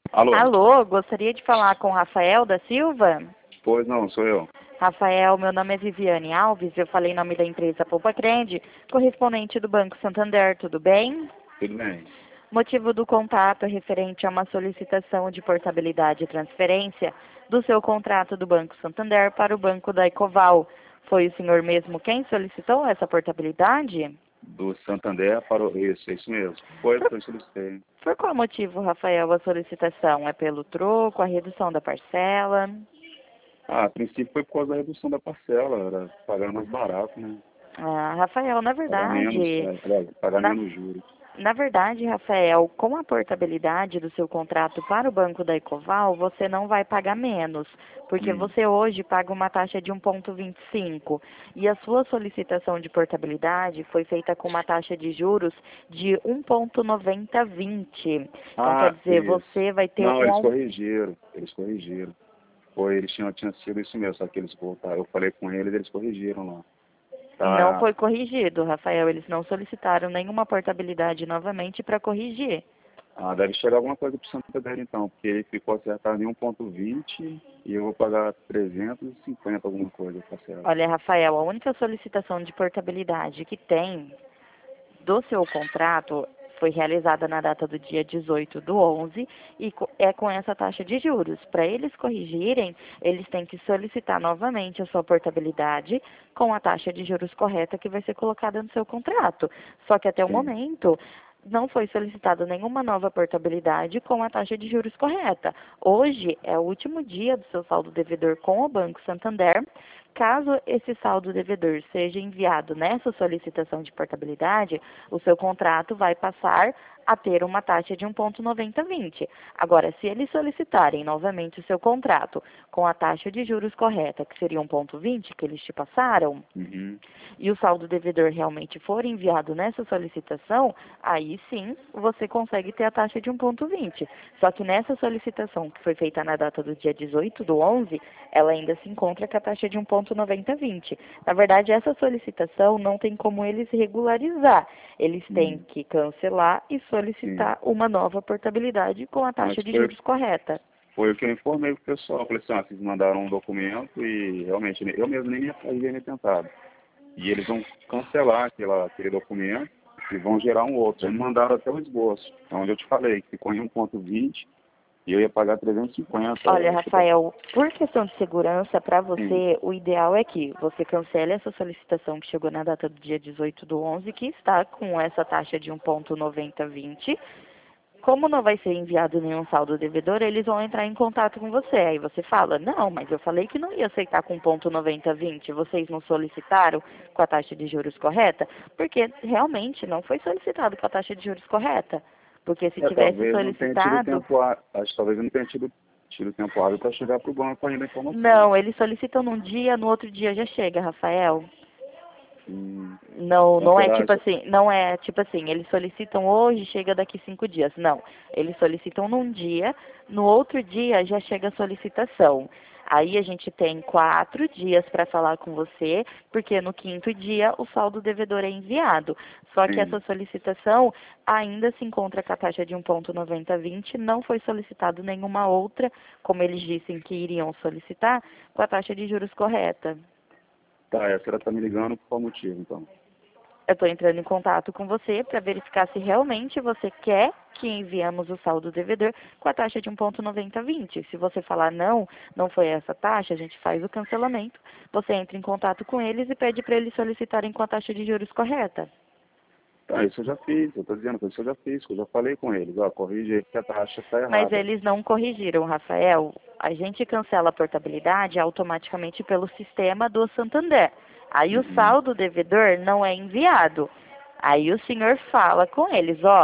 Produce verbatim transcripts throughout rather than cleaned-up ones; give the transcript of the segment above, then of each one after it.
Alô? Alô, gostaria de falar com Rafael da Silva? Pois não, sou eu. Rafael, meu nome é Viviane Alves, eu falei em nome da empresa Poupa Crede, correspondente do Banco Santander, tudo bem? Tudo bem? Motivo do contato é referente a uma solicitação de portabilidade e transferência do seu contrato do Banco Santander para o Banco da Ecoval. Foi o senhor mesmo quem solicitou essa portabilidade? Do Santander para o... Isso, é isso mesmo. Foi o Por, que eu solicitei. por qual motivo, Rafael, a solicitação? É pelo troco, a redução da parcela? Ah, a princípio foi por causa da redução da parcela, era pagar mais barato, né? Ah, Rafael, na Pagar menos, verdade, é, aliás, pagar na, menos juros. na verdade, Rafael, com a portabilidade do seu contrato para o Banco da Ecoval, você não vai pagar menos, porque Hum. você hoje paga uma taxa de um vírgula vinte e cinco e a sua solicitação de portabilidade foi feita com uma taxa de juros de um vírgula noventa vinte. Então, quer Ah, dizer, isso. você vai ter Não, um eles au- corrigiram, eles corrigiram. Foi, eles tinham, tinha sido isso mesmo, só que eles voltaram. Eu falei com eles, eles corrigiram lá. não Tá, foi corrigido, Rafael, eles não solicitaram nenhuma portabilidade novamente para corrigir. ah, deve chegar alguma coisa pro Santander então, porque ele ficou acertado em um vírgula vinte e eu vou pagar trezentos e cinquenta alguma coisa, tá certo? Olha, Rafael, a única solicitação de portabilidade que tem do seu contrato foi realizada na data do dia dezoito do onze e co- é com essa taxa de juros. Para eles corrigirem, eles têm que solicitar novamente a sua portabilidade com a taxa de juros correta que vai ser colocada no seu contrato. Só que até o Sim. momento não foi solicitada nenhuma nova portabilidade com a taxa de juros correta. Hoje é o último dia do seu saldo devedor com o Banco Santander. Caso esse saldo devedor seja enviado nessa solicitação de portabilidade, o seu contrato vai passar a ter uma taxa de um vírgula noventa vinte. Agora, se eles solicitarem novamente o seu contrato com a taxa de juros correta, que seria um vírgula vinte que eles te passaram, Uhum. e o saldo devedor realmente for enviado nessa solicitação, aí sim você consegue ter a taxa de um vírgula vinte. Só que nessa solicitação que foi feita na data do dia dezoito do onze, ela ainda se encontra com a taxa de um vírgula noventa vinte. Na verdade, essa solicitação não tem como eles regularizar. Eles têm Hum. que cancelar e Sim. solicitar uma nova portabilidade com a Mas taxa de foi, juros correta. foi o que eu informei pro pessoal. Eu falei assim, ah, vocês mandaram um documento e realmente eu mesmo nem havia me tentado. E eles vão cancelar aquela, aquele documento e vão gerar um outro. Eles mandaram até o esboço, onde eu te falei, que ficou em um vírgula vinte e eu ia pagar trezentos e Olha, cinquenta. Tipo, Rafael, por questão de segurança, para sim, você, o ideal é que você cancele essa solicitação que chegou na data do dia dezoito do onze, que está com essa taxa de um vírgula noventa vinte. Como não vai ser enviado nenhum saldo devedor, eles vão entrar em contato com você. Aí você fala, não, mas eu falei que não ia aceitar com um vírgula noventa vinte. Vocês não solicitaram com a taxa de juros correta? Porque realmente não foi solicitado com a taxa de juros correta. Porque se é, tivesse talvez não tenha tido solicitado, tempo, há- acho que talvez eu não tenha tido, tido tempo hábil para chegar para o banco ainda a informação. não, eles solicitam num dia, no outro dia já chega, Rafael. Hum, Não, então não é será tipo isso? assim, não é tipo assim, eles solicitam hoje, chega daqui cinco dias. Não, eles solicitam num dia, no outro dia já chega a solicitação. Aí a gente tem quatro dias para falar com você, porque no quinto dia o saldo devedor é enviado. Só que Sim. essa solicitação ainda se encontra com a taxa de um vírgula noventa vinte, não foi solicitado nenhuma outra, como eles dissem que iriam solicitar, com a taxa de juros correta. Tá, essa ela tá me ligando por qual motivo, então? Eu estou entrando em contato com você para verificar se realmente você quer que enviamos o saldo devedor com a taxa de um vírgula noventa vinte. Se você falar não, não foi essa taxa, a gente faz o cancelamento. Você entra em contato com eles e pede para eles solicitarem com a taxa de juros correta. Tá, isso eu já fiz, eu tô dizendo que isso eu já fiz, que eu já falei com eles, ó, corrige aí que a taxa tá Mas errada. eles não corrigiram, Rafael. A gente cancela a portabilidade automaticamente pelo sistema do Santander. Aí o Uhum. saldo devedor não é enviado. Aí o senhor fala com eles, ó,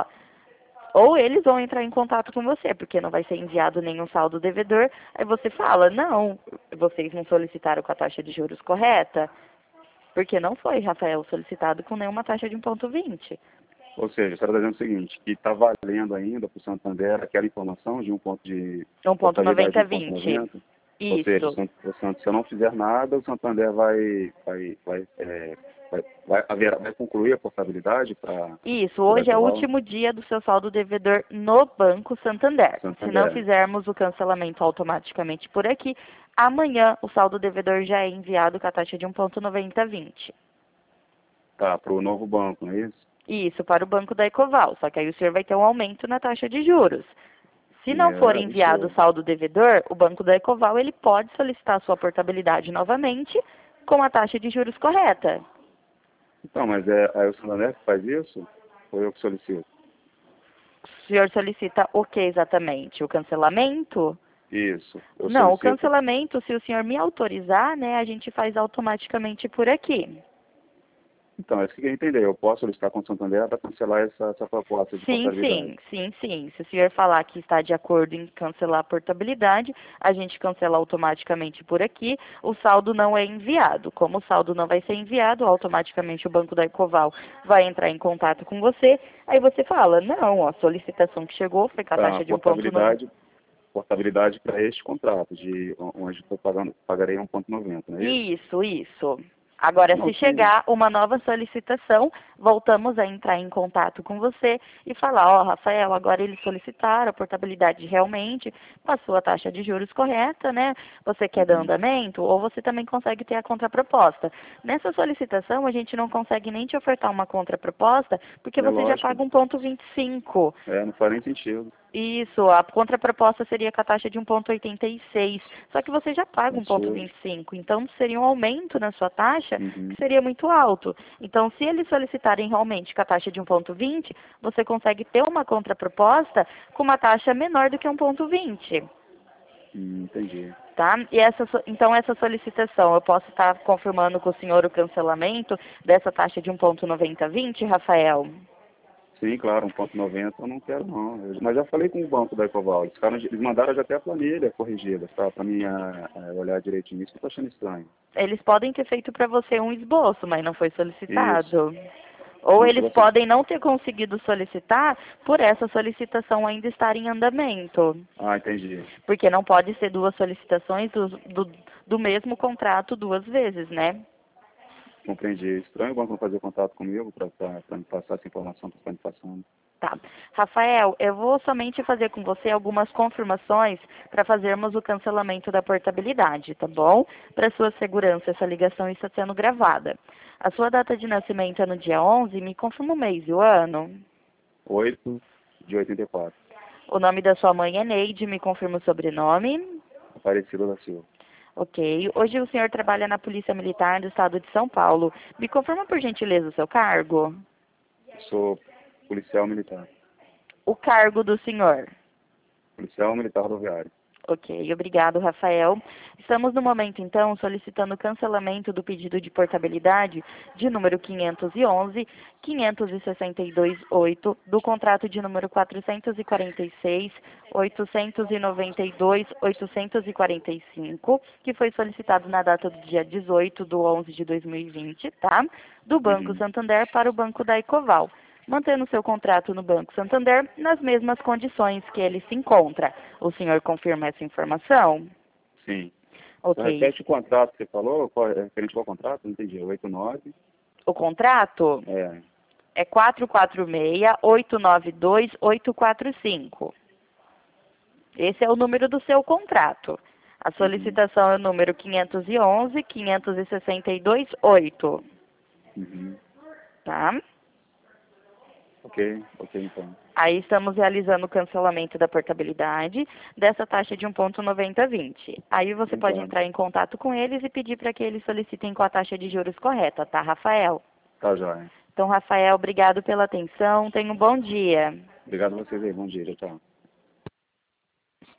ou eles vão entrar em contato com você, porque não vai ser enviado nenhum saldo devedor. Aí você fala, não, vocês não solicitaram com a taxa de juros correta, porque não foi, Rafael, solicitado com nenhuma taxa de um vírgula vinte. Ou seja, você está dizendo o seguinte, que está valendo ainda para o Santander aquela informação de um ponto de um vírgula portabilidade de noventa um ponto vinte. noventa. Ou seja, o Isso. Sant- o Sant- se eu não fizer nada, o Santander vai, vai, vai é, Vai, vai, haver, vai concluir a portabilidade para... Isso, hoje é o último dia do seu saldo devedor no Banco Santander. Santander. Se não fizermos o cancelamento automaticamente por aqui, amanhã o saldo devedor já é enviado com a taxa de um ponto noventa vinte. Tá, para o novo banco, não é isso? Isso, para o Banco da Ecoval, só que aí o senhor vai ter um aumento na taxa de juros. Se não for É, enviado o isso. saldo devedor, o Banco da Ecoval ele pode solicitar sua portabilidade novamente com a taxa de juros correta. Então, mas é aí o Santander que faz isso? Ou eu que solicito? O senhor solicita o que exatamente? O cancelamento? Isso, eu Não, o solicito. cancelamento, se o senhor me autorizar, né, a gente faz automaticamente por aqui. Então, é isso que eu queria entender. Eu posso solicitar com o Santander para cancelar essa, essa proposta de Sim, portabilidade? sim, sim, sim. Se o senhor falar que está de acordo em cancelar a portabilidade, a gente cancela automaticamente por aqui. O saldo não é enviado. Como o saldo não vai ser enviado, automaticamente o Banco da Ecoval vai entrar em contato com você. Aí você fala, não, a solicitação que chegou foi com a Tá, taxa de um ponto noventa. portabilidade, portabilidade para este contrato, de onde eu pagando, pagarei um ponto noventa, não é isso? Isso, isso. Agora, Não, se sim. chegar uma nova solicitação, voltamos a entrar em contato com você e falar, ó, Rafael, agora eles solicitaram a portabilidade realmente, passou a taxa de juros correta, né? Você quer dar Uhum. andamento? Ou você também consegue ter a contraproposta. Nessa solicitação, a gente não consegue nem te ofertar uma contraproposta, porque É você já lógico. paga um ponto vinte e cinco. É, não faz nem sentido. Isso, a contraproposta seria com a taxa de um ponto oitenta e seis, só que você já paga um ponto Absurdo. vinte e cinco, então seria um aumento na sua taxa Uhum. que seria muito alto. Então, se eles solicitarem realmente com a taxa de um ponto vinte, você consegue ter uma contraproposta com uma taxa menor do que um ponto vinte. Hum, entendi. Tá? E essa, so- então, essa solicitação, eu posso estar confirmando com o senhor o cancelamento dessa taxa de um ponto noventa vinte, Rafael? Sim, claro, um ponto noventa eu não quero não. Eu- mas já falei com o banco da Ecoval, eles, ficaram, eles mandaram já até a planilha corrigida, tá? Para mim ah, ah, olhar direitinho isso, que eu tô achando estranho. Eles podem ter feito para você um esboço, mas não foi Isso, solicitado. Ou não eles chegou a ser... podem não ter conseguido solicitar por essa solicitação ainda estar em andamento. Ah, entendi. Porque não pode ser duas solicitações do, do, do mesmo contrato duas vezes, né? Compreendi. Estranho o banco não fazer contato comigo para me passar essa informação que está me passando. Tá. Rafael, eu vou somente fazer com você algumas confirmações para fazermos o cancelamento da portabilidade, tá bom? Para sua segurança, essa ligação está sendo gravada. A sua data de nascimento é no dia onze, me confirma o mês e o ano. oito de oitenta e quatro. O nome da sua mãe é Neide, me confirma o sobrenome. Aparecida da Silva. Ok. Hoje o senhor trabalha na Polícia Militar do Estado de São Paulo. Me confirma, por gentileza, o seu cargo? Sou policial militar. O cargo do senhor. Policial militar rodoviário. Ok, obrigado, Rafael. Estamos no momento, então, solicitando o cancelamento do pedido de portabilidade de número quinhentos e onze, quinhentos e sessenta e dois, oito, do contrato de número quatrocentos e quarenta e seis, oitocentos e noventa e dois, oitocentos e quarenta e cinco, que foi solicitado na data do dia dezoito de onze de dois mil e vinte, tá? Do Banco Uhum. Santander para o Banco da Ecoval, mantendo seu contrato no Banco Santander nas mesmas condições que ele se encontra. O senhor confirma essa informação? Sim. Então, Ok. repete o contrato que você falou, qual, é referente ao contrato? Não entendi. oito nove. O contrato É. é quatro quatro seis, oito nove dois, oito quatro cinco. Esse é o número do seu contrato. A Uhum. solicitação é o número quinhentos e onze, quinhentos e sessenta e dois, oito. Uhum. Tá? Ok, ok então. Aí estamos realizando o cancelamento da portabilidade dessa taxa de um ponto noventa vinte. Aí você pode Então, entrar em contato com eles e pedir para que eles solicitem com a taxa de juros correta, tá, Rafael? tá já. Então, Rafael, obrigado pela atenção. Tenha um bom dia. Obrigado a vocês aí. Bom dia. Tchau.